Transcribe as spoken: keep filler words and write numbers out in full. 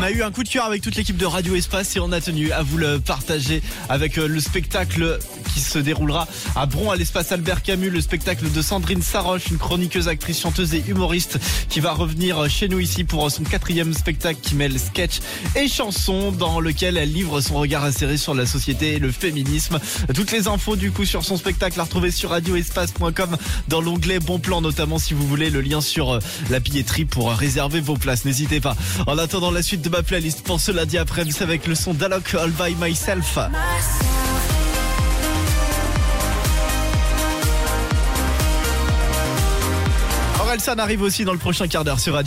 a eu un coup de cœur avec toute l'équipe de Radio Espace et on a tenu à vous le partager avec le spectacle qui se déroulera à Bron à l'espace Albert Camus, le spectacle de Sandrine Saroche, une chroniqueuse, actrice, chanteuse et humoriste qui va revenir chez nous ici pour son quatrième spectacle qui mêle sketch et chanson, dans lequel elle livre son regard acéré sur la société et le féminisme. Toutes les infos du coup sur son spectacle à retrouver sur radio espace point com dans l'onglet Bon Plan, notamment si vous voulez le lien sur la billetterie pour réserver vos places. N'hésitez pas. En attendant la suite de ma playlist pour ce lundi après-midi avec le son d'Alok All By Myself. Orelsan arrive aussi dans le prochain quart d'heure sur Radio.